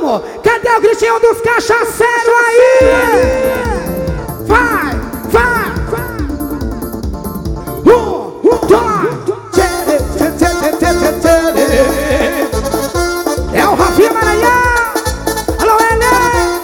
Vamos! Cadê o gritinho dos cachaceiros aí? Vai! Vai! É o Rafinha Maranhão! Alô, Ele!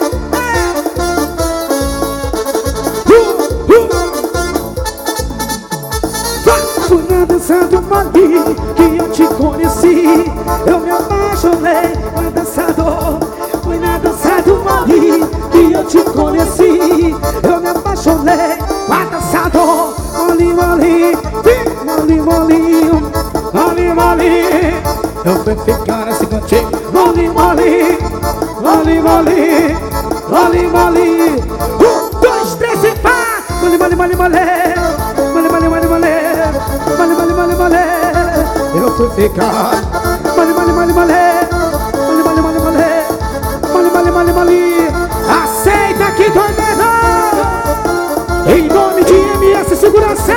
Fui na dança do Mali que eu te conheci. Eu me apaixonei na dançador. Fui na dança do Mali que eu te conheci. Eu me apaixonei na dançador. Mali, Mali, Mali, Mali, Mali, Mali. Eu fui ficar assim contigo. Mali, Mali, Mali, Mali, Mali, Mali. 2, 3 e pá! Mali, Mali, Mali, Mali. Mali, Mali, Mali, Mali. Mali, Mali, Mali, Mali. Eu fui ficar. Mali, Mali, Mali, Mali. Mali, Mali, Mali, Mali. Mali, Mali, Mali, Mali. Aceita aqui, doideira! Em nome de MS Segurança.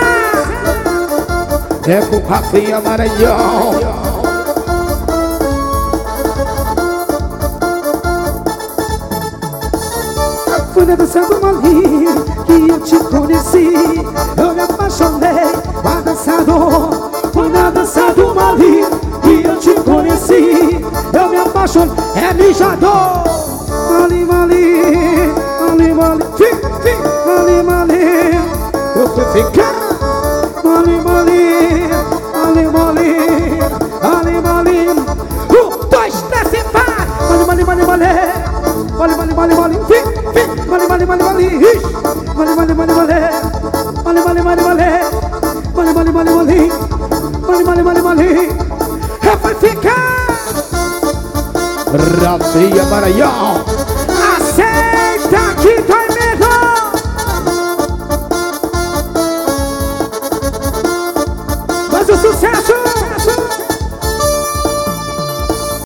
É com o Rafinha Maranhão. Foi na dança do Mali que eu te conheci. Eu me apaixonei na dançador. Foi na dança do Mali que eu te conheci. Eu me apaixonei, é mijador. Mali, Mali, Mali, Mali, Mali, Mali. Eu fui ficar. Mali, Mali, Mali, Mali, Mali, Mali. 1, 2, 3 e pá. Mali, Mali, Mali, Mali. Mali, Mali, Mali, Mali. Mali, Mali, Mali, Mali. Mali, Mali, Mali, Mali. Mali, Mali, Mali, Mali. Mali, Mali, Mali, Mali. Mali, Mali, Mali, Mali. Eu fui ficar. Rafinha Maranhão. Aceita.